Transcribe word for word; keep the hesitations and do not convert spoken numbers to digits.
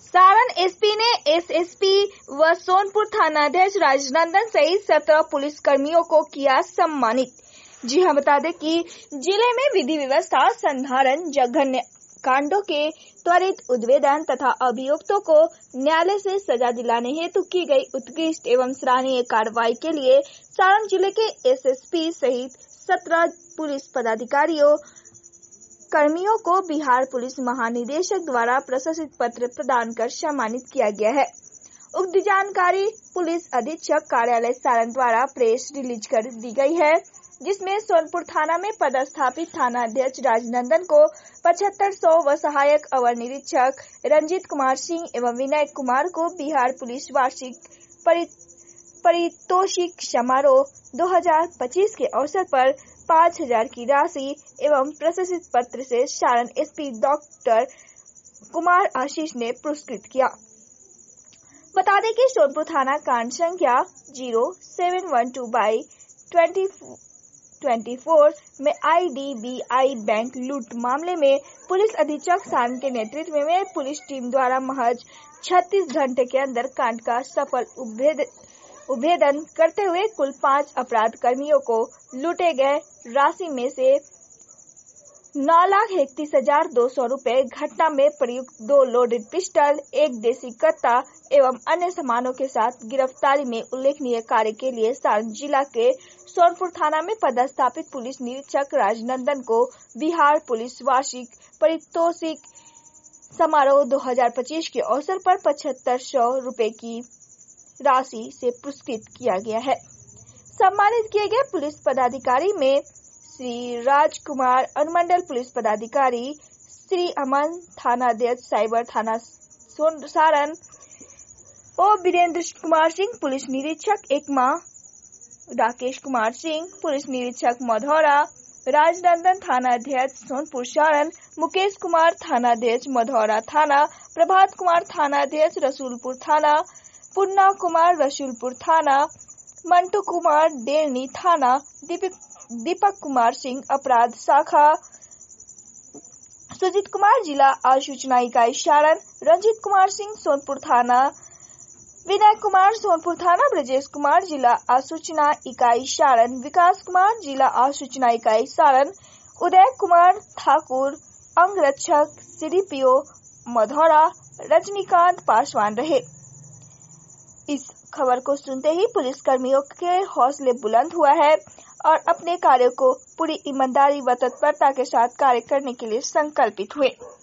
Saran SP ने SSP व सोनपुर थानाध्यक्ष राजनंदन सहित सत्रह पुलिस कर्मियों को किया सम्मानित। जी हां, बता दें कि जिले में विधि व्यवस्था संधारण, जघन्य कांडों के त्वरित उद्भेदन तथा अभियुक्तों को न्यायालय से सजा दिलाने हेतु की गई उत्कृष्ट एवं सराहनीय कार्रवाई के लिए सारण जिले के एसएसपी सहित सत्रह पुलिस पदाधिकारियों कर्मियों को बिहार पुलिस महानिदेशक द्वारा प्रशस्ति पत्र प्रदान कर सम्मानित किया गया है। उक्त जानकारी पुलिस अधीक्षक कार्यालय सारण द्वारा प्रेस रिलीज कर दी गई है, जिसमें सोनपुर थाना में पदस्थापित थानाध्यक्ष राजनंदन को पचहत्तर सौ व सहायक अवर निरीक्षक रंजीत कुमार सिंह एवं विनय कुमार को बिहार पुलिस वार्षिक पारितोषिक समारोह दो हज़ार पच्चीस के अवसर पर पाँच हजार की राशि एवं प्रशस्ति पत्र से सारण एसपी डॉक्टर कुमार आशीष ने पुरस्कृत किया। बता दें कि सोनपुर थाना कांड संख्या zero seven one two by twenty twenty four में आईडीबीआई बैंक लूट मामले में पुलिस अधीक्षक सारण के नेतृत्व में पुलिस टीम द्वारा महज छत्तीस घंटे के अंदर कांड का सफल उभेद उभेदन करते हुए कुल पांच अपराध कर्मियों को लूटे गए राशि में से नौ लाख इकतीस हजार दो सौ रूपए, घटना में प्रयुक्त दो लोडेड पिस्टल, एक देसी कत्ता एवं अन्य सामानों के साथ गिरफ्तारी में उल्लेखनीय कार्य के लिए सारण जिला के सोनपुर थाना में पदस्थापित पुलिस निरीक्षक राजनंदन को बिहार पुलिस वार्षिक पारितोषिक समारोह दो हज़ार पच्चीस के अवसर पर पचहत्तर सौ रूपए की राशि से पुरस्कृत किया गया है। सम्मानित किए गए पुलिस पदाधिकारी में श्री राजकुमार अनुमंडल पुलिस पदाधिकारी, श्री अमन थानाध्यक्ष साइबर थाना सारण, ओ वीरेंद्र कुमार सिंह पुलिस निरीक्षक एकमा, राकेश कुमार सिंह पुलिस निरीक्षक मधौरा, राजनंदन थानाध्यक्ष सोनपुर सारण, मुकेश कुमार थानाध्यक्ष मधौरा थाना, प्रभात कुमार थानाध्यक्ष रसूलपुर थाना, पुन्ना कुमार रसूलपुर थाना, मंटू कुमार डेरनी थाना, दीपक दीपक कुमार सिंह अपराध शाखा, सुजीत कुमार जिला आसूचना इकाई सारण, रंजीत कुमार सिंह सोनपुर थाना, विनय कुमार सोनपुर थाना, ब्रजेश कुमार जिला आसूचना इकाई सारण, विकास कुमार जिला आसूचना इकाई सारण, उदय कुमार ठाकुर अंगरक्षक सीडीपीओ मधौरा, रजनीकांत पासवान रहे। इस खबर को सुनते ही पुलिस कर्मियों के हौसले बुलंद हुआ है और अपने कार्य को पूरी ईमानदारी व तत्परता के साथ कार्य करने के लिए संकल्पित हुए।